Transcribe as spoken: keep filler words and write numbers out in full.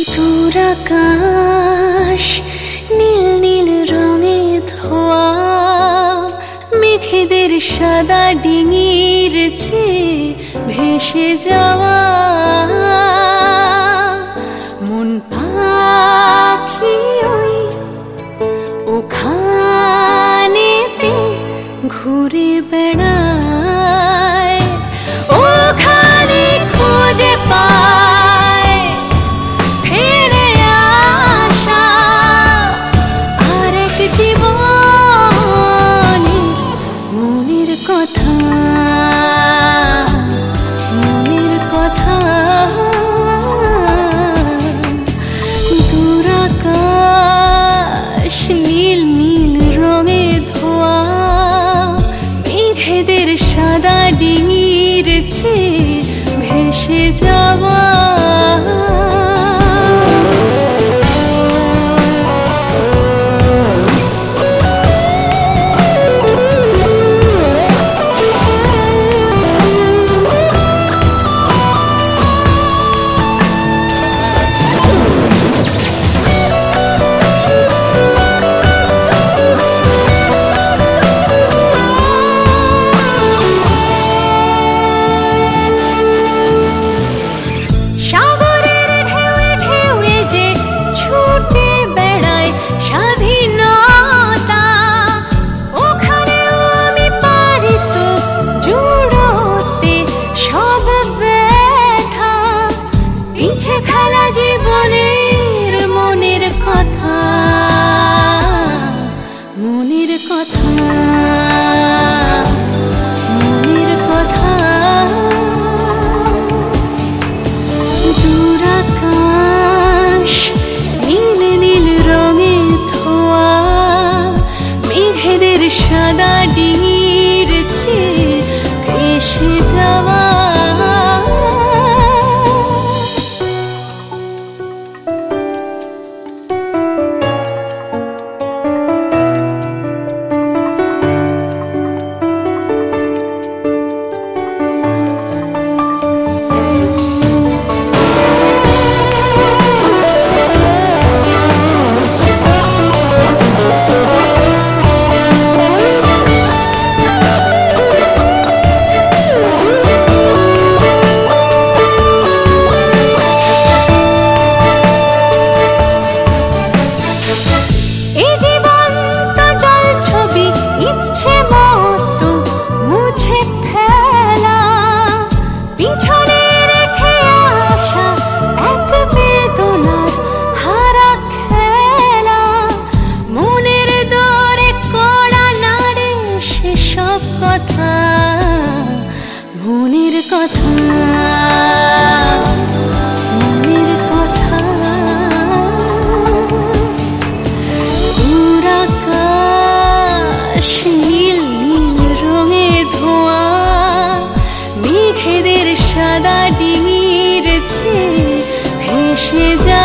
দূর আকাশ নীল নীল রঙে ধোয়া, মেঘেদের সাদা ডিঙির চেয়ে ভেসে যাওয়া। মন পাখি ওই ওখানেতে ঘুরে বেড়ায়, ওখানে খুঁজে পায় ফিরে আসা আরেক জীবনের মনের কথা, মনের কথা। দূর আকাশ নীল নীল রঙে ধোয়া, মেঘেদের সাদা ডিঙির চেয়ে ভেসে যাওয়া। জীবনের মনের কথা, মনের কথা, মনের কথা। দূর আকাশ নীল নীল রঙে ধোয়া, মেঘেদের সাদা ডিঙির চেয়ে ভেসে যাওয়া। এই জীবন্ত জল ছবি ইচ্ছে মতো মুছে ফেলা, পিছনে রেখে আসা এক বেদনার হারা খেলা। মনের দরে কড়া নাড়ে সেসব কথা, মনের কথা, মনের কথা। দূর আকাশ নীল নীল রঙে ধোয়া, মেঘেদের সাদা ডিঙির চেয়ে ভেসে যা।